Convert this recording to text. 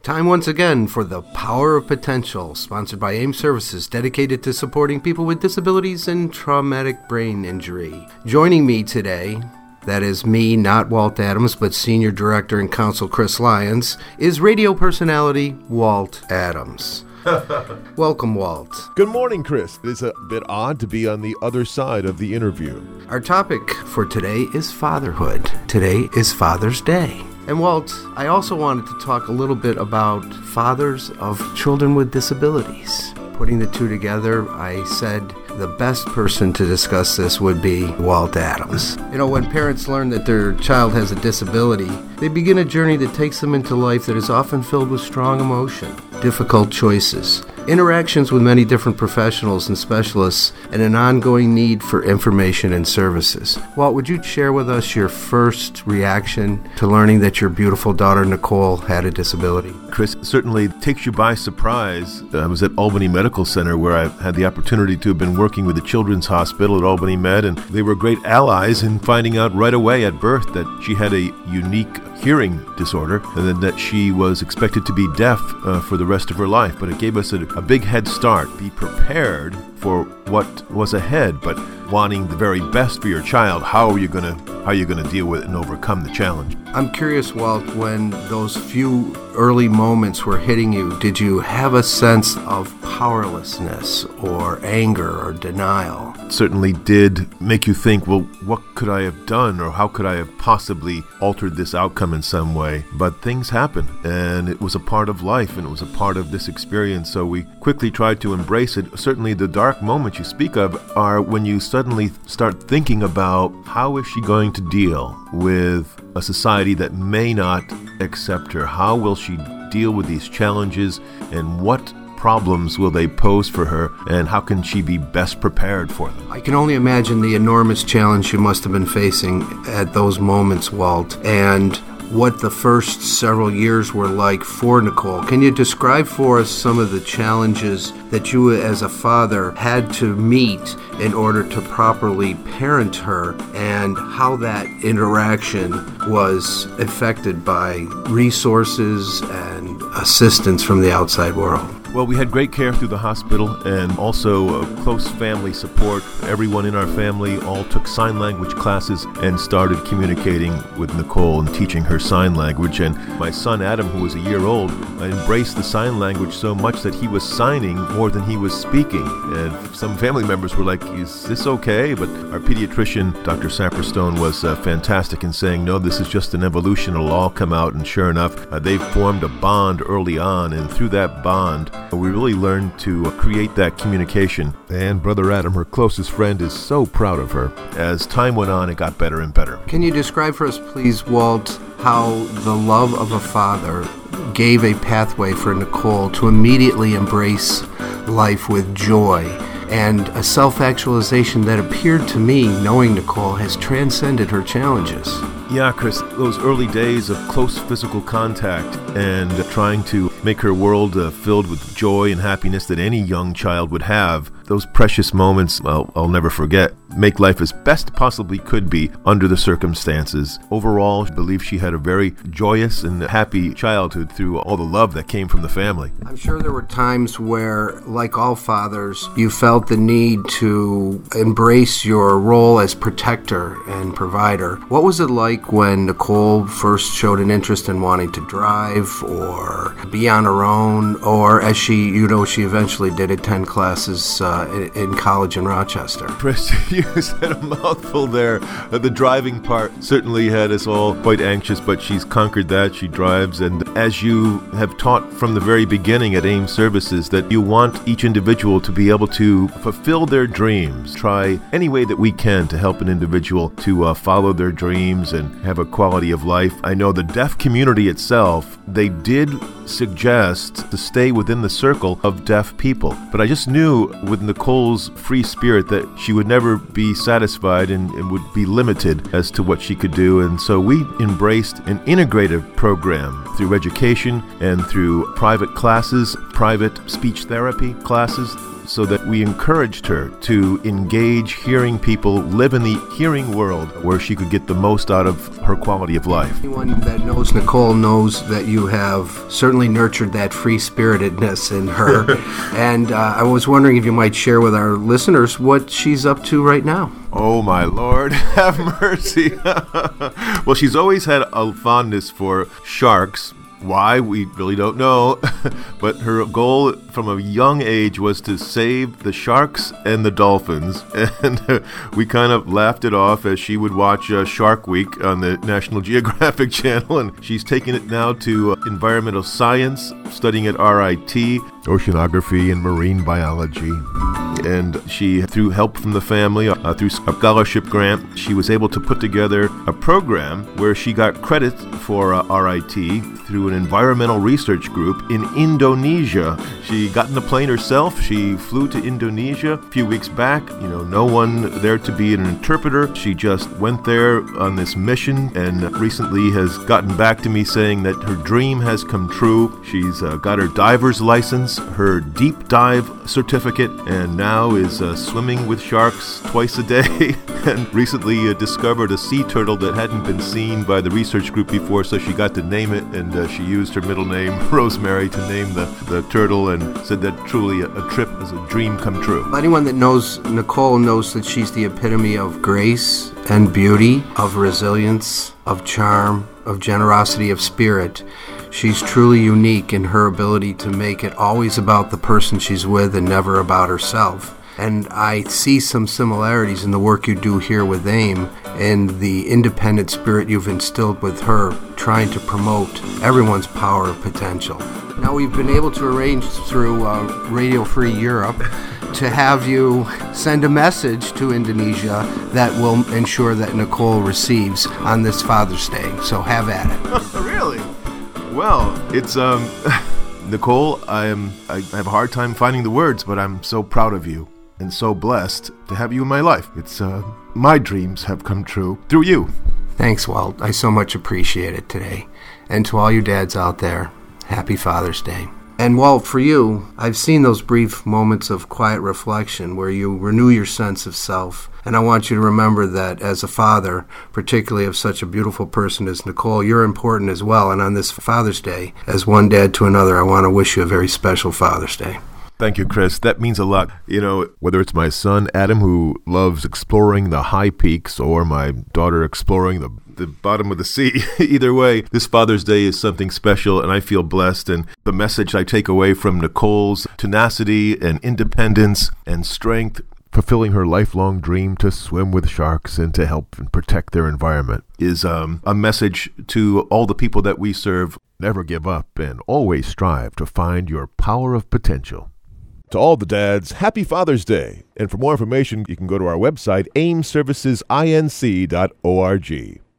Time once again for The Power of Potential, sponsored by AIM Services, dedicated to supporting people with disabilities and traumatic brain injury. Joining me today, that is me, not Walt Adams, but Senior Director and Counsel Chris Lyons, is radio personality Walt Adams. Welcome, Walt. Good morning, Chris. It is a bit odd to be on the other side of the interview. Our topic for today is fatherhood. Today is Father's Day. And Walt, I also wanted to talk a little bit about fathers of children with disabilities. Putting the two together, I said the best person to discuss this would be Walt Adams. You know, when parents learn that their child has a disability, they begin a journey that takes them into life that is often filled with strong emotion, difficult choices, interactions with many different professionals and specialists, and an ongoing need for information and services. Walt, would you share with us your first reaction to learning that your beautiful daughter Nicole had a disability? Chris, certainly takes you by surprise. I was at Albany Medical Center where I had the opportunity to have been working with the Children's Hospital at Albany Med, and they were great allies in finding out right away at birth that she had a unique hearing disorder and then that she was expected to be deaf for the rest of her life. But it gave us a big head start. Be prepared for what was ahead, but wanting the very best for your child. How are you going to deal with it and overcome the challenge? I'm curious, Walt, when those few early moments were hitting you, did you have a sense of powerlessness or anger or denial? It certainly did make you think, well, what could I have done, or how could I have possibly altered this outcome in some way? But things happen, and it was a part of life, and it was a part of this experience, so we quickly tried to embrace it. Certainly the dark moments you speak of are when you suddenly start thinking about how is she going to deal with a society that may not accept her? How will she deal with these challenges, and what problems will they pose for her, and how can she be best prepared for them? I can only imagine the enormous challenge you must have been facing at those moments, Walt, and what the first several years were like for Nicole. Can you describe for us some of the challenges that you as a father had to meet in order to properly parent her, and how that interaction was affected by resources and assistance from the outside world? Well, we had great care through the hospital and also close family support. Everyone in our family all took sign language classes and started communicating with Nicole and teaching her sign language. And my son Adam, who was a year old, embraced the sign language so much that he was signing more than he was speaking. And some family members were like, is this okay? But our pediatrician, Dr. Saperstone, was fantastic in saying, no, this is just an evolution. It'll all come out. And sure enough, they formed a bond early on. And through that bond, we really learned to create that communication. And Brother Adam, her closest friend, is so proud of her. As time went on, it got better and better. Can you describe for us, please, Walt, how the love of a father gave a pathway for Nicole to immediately embrace life with joy, and a self-actualization that appeared to me, knowing Nicole, has transcended her challenges? Yeah, Chris, those early days of close physical contact and trying to make her world filled with joy and happiness that any young child would have, those precious moments, I'll never forget. Make life as best possibly could be under the circumstances. Overall, I believe she had a very joyous and happy childhood through all the love that came from the family. I'm sure there were times where, like all fathers, you felt the need to embrace your role as protector and provider. What was it like when Nicole first showed an interest in wanting to drive or be on her own, or as she eventually did attend classes in college in Rochester? Chris, you said a mouthful there. The driving part certainly had us all quite anxious, but she's conquered that. She drives, and as you have taught from the very beginning at AIM Services, that you want each individual to be able to fulfill their dreams. Try any way that we can to help an individual to follow their dreams and have a quality of life. I know the deaf community itself, they did suggest to stay within the circle of deaf people, but I just knew with Nicole's free spirit that she would never be satisfied and would be limited as to what she could do. And so we embraced an integrative program through education and through private classes, private speech therapy classes. so that we encouraged her to engage hearing people, live in the hearing world where she could get the most out of her quality of life. Anyone that knows Nicole knows that you have certainly nurtured that free-spiritedness in her. And I was wondering if you might share with our listeners what she's up to right now. Oh, my Lord, have mercy. Well, she's always had a fondness for sharks. Why, we really don't know, but her goal from a young age was to save the sharks and the dolphins, and we kind of laughed it off as she would watch Shark Week on the National Geographic Channel, and she's taken it now to environmental science, studying at RIT, oceanography and marine biology. And she, through help from the family, through a scholarship grant, she was able to put together a program where she got credit for RIT through an environmental research group in Indonesia. She got in the plane herself. She flew to Indonesia a few weeks back. No one there to be an interpreter. She just went there on this mission and recently has gotten back to me saying that her dream has come true. She's got her diver's license, her deep dive certificate, and now is swimming with sharks twice a day and recently discovered a sea turtle that hadn't been seen by the research group before, so she got to name it, and she used her middle name, Rosemary, to name the turtle, and said that truly a trip is a dream come true. Anyone that knows Nicole knows that she's the epitome of grace and beauty, of resilience, of charm, of generosity of spirit. She's truly unique in her ability to make it always about the person she's with and never about herself. And I see some similarities in the work you do here with AIM and the independent spirit you've instilled with her, trying to promote everyone's power of potential. Now, we've been able to arrange through Radio Free Europe to have you send a message to Indonesia that will ensure that Nicole receives on this Father's Day. So have at it. Really? Well, it's Nicole, I have a hard time finding the words, but I'm so proud of you and so blessed to have you in my life. It's my dreams have come true through you. Thanks, Walt. I so much appreciate it today. And to all you dads out there, happy Father's Day. And Walt, for you, I've seen those brief moments of quiet reflection where you renew your sense of self. And I want you to remember that as a father, particularly of such a beautiful person as Nicole, you're important as well. And on this Father's Day, as one dad to another, I want to wish you a very special Father's Day. Thank you, Chris. That means a lot. Whether it's my son, Adam, who loves exploring the high peaks, or my daughter exploring the bottom of the sea, either way, this Father's Day is something special, and I feel blessed. And the message I take away from Nicole's tenacity and independence and strength, fulfilling her lifelong dream to swim with sharks and to help and protect their environment, is a message to all the people that we serve. Never give up and always strive to find your power of potential. To all the dads, happy Father's Day. And for more information, you can go to our website, aimservicesinc.org.